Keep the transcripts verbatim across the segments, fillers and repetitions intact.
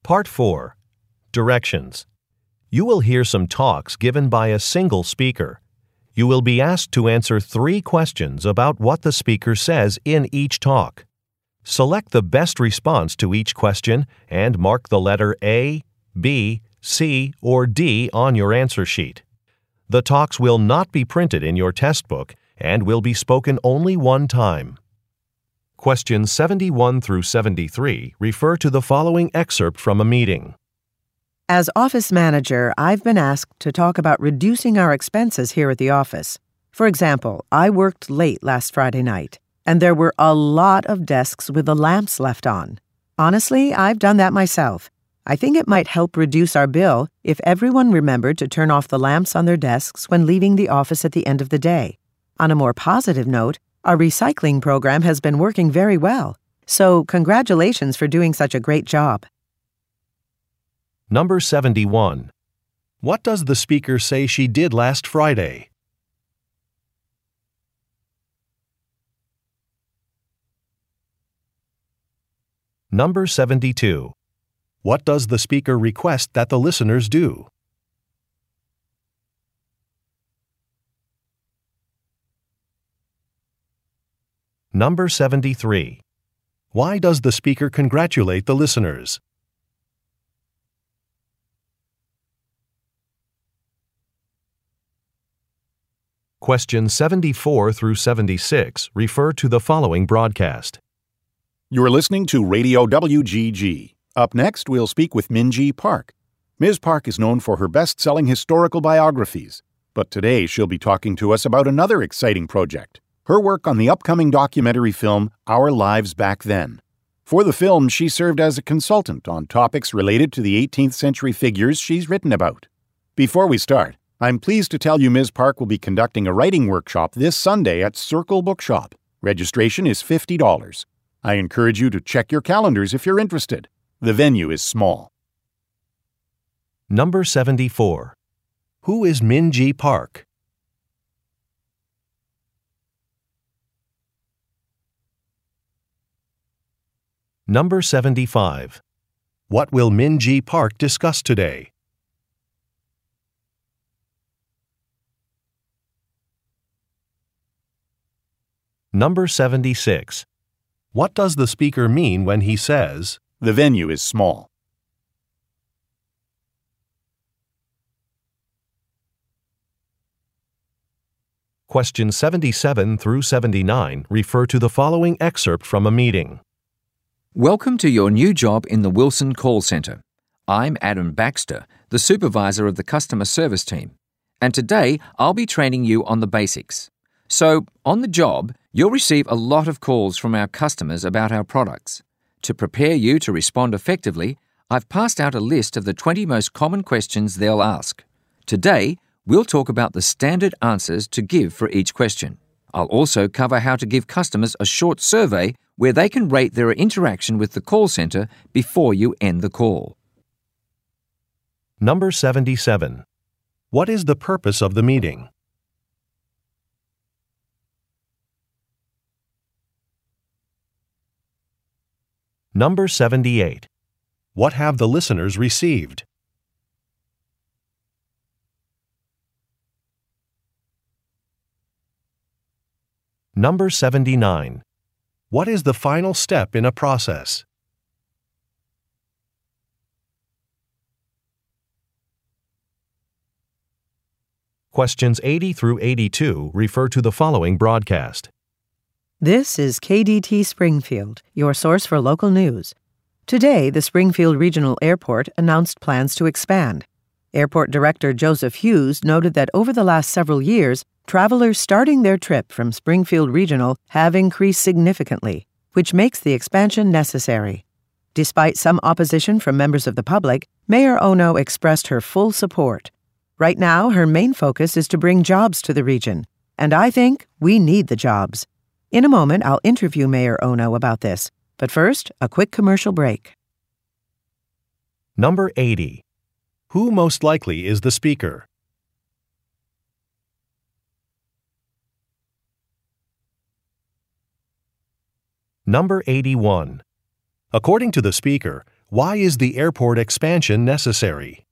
Part four. Directions. You will hear some talks given by a single speaker. You will be asked to answer three questions about what the speaker says in each talk. Select the best response to each question and mark the letter A, B, C, or D on your answer sheet. The talks will not be printed in your test book and will be spoken only one time. Questions seventy-one through seventy-three refer to the following excerpt from a meeting. As office manager, I've been asked to talk about reducing our expenses here at the office. For example, I worked late last Friday night, and there were a lot of desks with the lamps left on. Honestly, I've done that myself. I think it might help reduce our bill if everyone remembered to turn off the lamps on their desks when leaving the office at the end of the day. On a more positive note, our recycling program has been working very well, so congratulations for doing such a great job. Number seventy-one. What does the speaker say she did last Friday? Number seventy-two. What does the speaker request that the listeners do? Number seventy-three. Why does the speaker congratulate the listeners? Questions seventy-four through seventy-six refer to the following broadcast. You're listening to Radio W G G. Up next, we'll speak with Minji Park. Miz Park is known for her best-selling historical biographies, but today she'll be talking to us about another exciting project, her work on the upcoming documentary film Our Lives Back Then. For the film, she served as a consultant on topics related to the eighteenth century figures she's written about. Before we start, I'm pleased to tell you Miz Park will be conducting a writing workshop this Sunday at Circle Bookshop. Registration is fifty dollars. I encourage you to check your calendars if you're interested. The venue is small. Number seventy-four. Who is Minji Park? Number seventy-five. What will Minji Park discuss today? Number seventy-six. What does the speaker mean when he says, "The venue is small"? Questions seventy-seven through seventy-nine refer to the following excerpt from a meeting. Welcome to your new job in the Wilson Call Centre. I'm Adam Baxter, the supervisor of the customer service team, and today I'll be training you on the basics. So, on the job, you'll receive a lot of calls from our customers about our products. To prepare you to respond effectively, I've passed out a list of the twenty most common questions they'll ask. Today, we'll talk about the standard answers to give for each question. I'll also cover how to give customers a short survey where they can rate their interaction with the call centre before you end the call. Number seventy-seven. What is the purpose of the meeting? Number seventy-eight. What have the listeners received? Number seventy-nine. What is the final step in a process? Questions eighty through eighty-two refer to the following broadcast. This is K D T Springfield, your source for local news. Today, the Springfield Regional Airport announced plans to expand. Airport Director Joseph Hughes noted that over the last several years, travelers starting their trip from Springfield Regional have increased significantly, which makes the expansion necessary. Despite some opposition from members of the public, Mayor Ono expressed her full support. Right now, her main focus is to bring jobs to the region, and I think we need the jobs. In a moment, I'll interview Mayor Ono about this, but first, a quick commercial break. Number eighty. Who most likely is the speaker? Number eighty-one. According to the speaker, Why is the airport expansion necessary?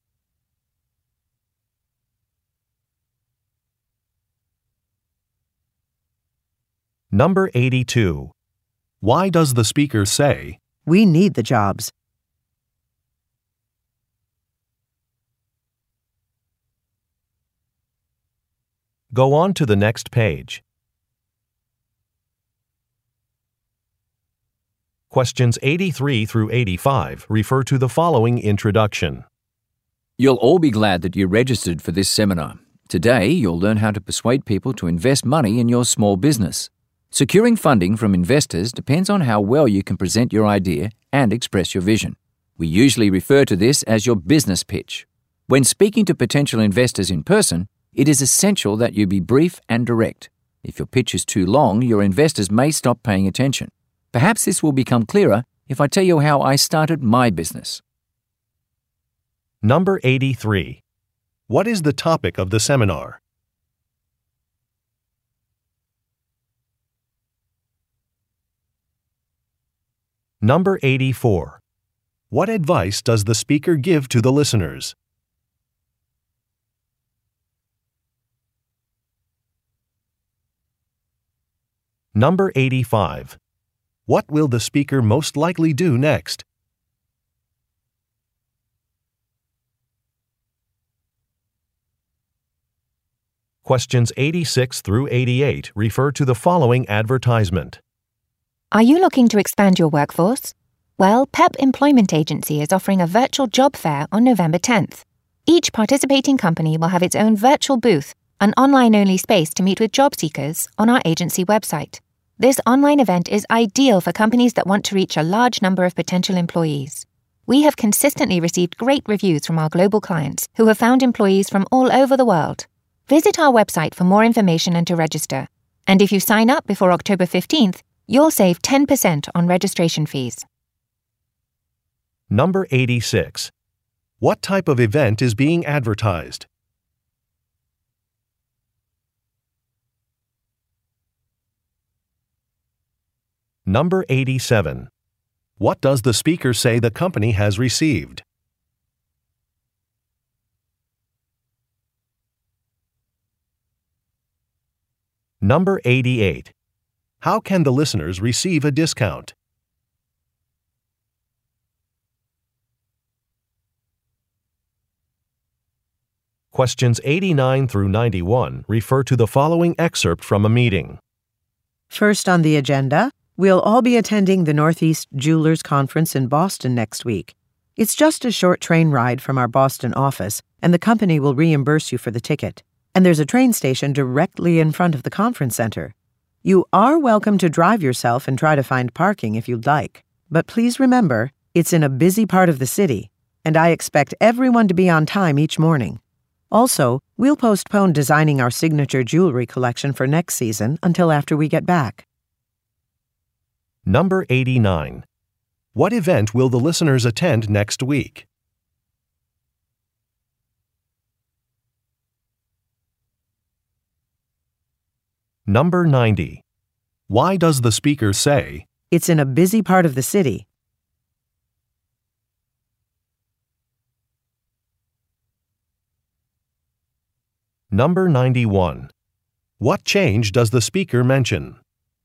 Number eighty-two. Why does the speaker say, We need the jobs. Go on to the next page. Questions eighty-three through eighty-five refer to the following introduction. You'll all be glad that you registered for this seminar. Today, you'll learn how to persuade people to invest money in your small business. Securing funding from investors depends on how well you can present your idea and express your vision. We usually refer to this as your business pitch. When speaking to potential investors in person, it is essential that you be brief and direct. If your pitch is too long, your investors may stop paying attention. Perhaps this will become clearer if I tell you how I started my business. Number eighty-three. What is the topic of the seminar? Number eighty-four. What advice does the speaker give to the listeners? Number eighty-five. What will the speaker most likely do next? Questions eighty-six through eighty-eight refer to the following advertisement. Are you looking to expand your workforce? Well, P E P Employment Agency is offering a virtual job fair on November tenth. Each participating company will have its own virtual booth, an online-only space to meet with job seekers on our agency website. This online event is ideal for companies that want to reach a large number of potential employees. We have consistently received great reviews from our global clients who have found employees from all over the world. Visit our website for more information and to register. And if you sign up before October fifteenth, you'll save ten percent on registration fees. Number eighty-six. What type of event is being advertised? Number eighty-seven. What does the speaker say the company has received? Number eighty-eight. How can the listeners receive a discount? Questions eighty-nine through ninety-one refer to the following excerpt from a meeting. First on the agenda, we'll all be attending the Northeast Jewelers Conference in Boston next week. It's just a short train ride from our Boston office, and the company will reimburse you for the ticket. And there's a train station directly in front of the conference center. You are welcome to drive yourself and try to find parking if you'd like. But please remember, it's in a busy part of the city, and I expect everyone to be on time each morning. Also, we'll postpone designing our signature jewelry collection for next season until after we get back. Number eighty-nine. What event will the listeners attend next week? Number ninety. Why does the speaker say, It's in a busy part of the city? Number ninety-one. What change does the speaker mention?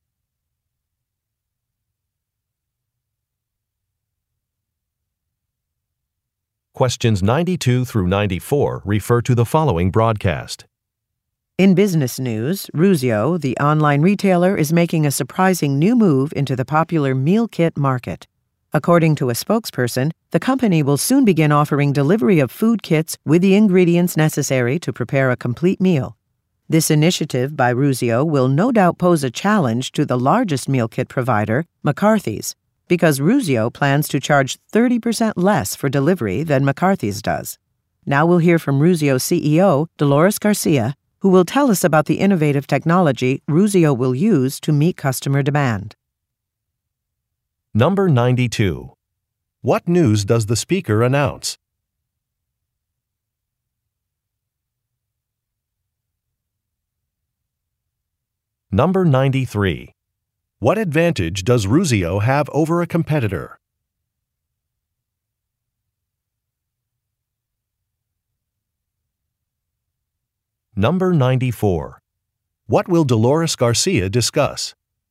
Questions ninety-two through ninety-four refer to the following broadcast. In business news, Rusio, the online retailer, is making a surprising new move into the popular meal kit market. According to a spokesperson, the company will soon begin offering delivery of food kits with the ingredients necessary to prepare a complete meal. This initiative by Rusio will no doubt pose a challenge to the largest meal kit provider, McCarthy's, because Rusio plans to charge thirty percent less for delivery than McCarthy's does. Now we'll hear from Rusio C E O Dolores Garcia, who will tell us about the innovative technology Rusio will use to meet customer demand. Number ninety-two. What news does the speaker announce? Number ninety-three. What advantage does Rusio have over a competitor? Number ninety-four. What will Dolores Garcia discuss?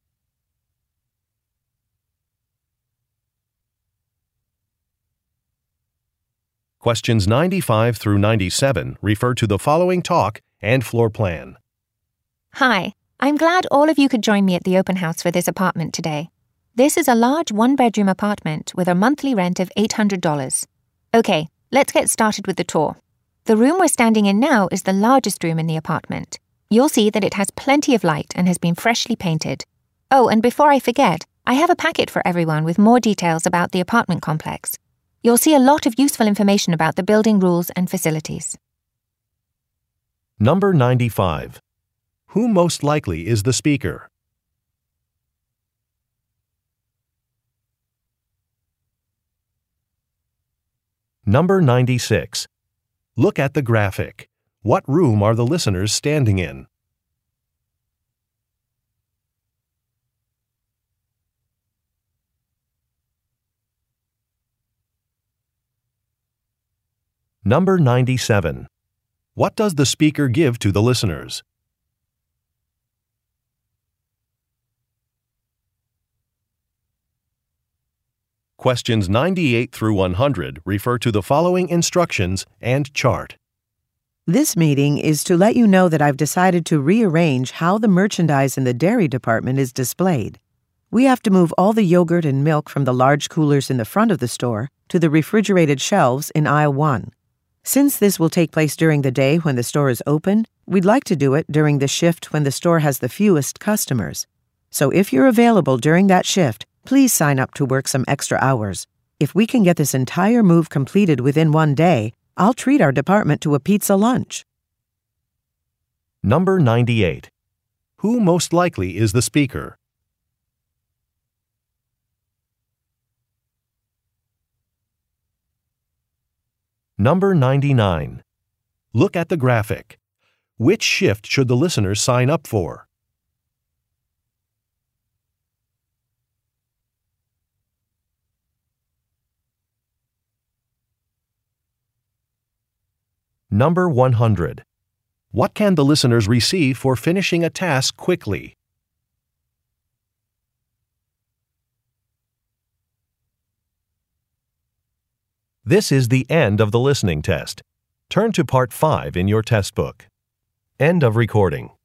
Questions ninety-five through ninety-seven refer to the following talk and floor plan. Hi, I'm glad all of you could join me at the open house for this apartment today. This is a large one-bedroom apartment with a monthly rent of eight hundred dollars. Okay, let's get started with the tour. The room we're standing in now is the largest room in the apartment. You'll see that it has plenty of light and has been freshly painted. Oh, and before I forget, I have a packet for everyone with more details about the apartment complex. You'll see a lot of useful information about the building rules and facilities. Number ninety-five. Who most likely is the speaker? Number ninety-six. Look at the graphic. What room are the listeners standing in? Number ninety-seven. What does the speaker give to the listeners? Questions ninety-eight through one hundred refer to the following instructions and chart. This meeting is to let you know that I've decided to rearrange how the merchandise in the dairy department is displayed. We have to move all the yogurt and milk from the large coolers in the front of the store to the refrigerated shelves in aisle one. Since this will take place during the day when the store is open, we'd like to do it during the shift when the store has the fewest customers. So if you're available during that shift, please sign up to work some extra hours. If we can get this entire move completed within one day, I'll treat our department to a pizza lunch. Number ninety-eight. Who most likely is the speaker? Number ninety-nine. Look at the graphic. Which shift should the listeners sign up for? Number one hundred. What can the listeners receive for finishing a task quickly? This is the end of the listening test. Turn to Part five in your test book. End of recording.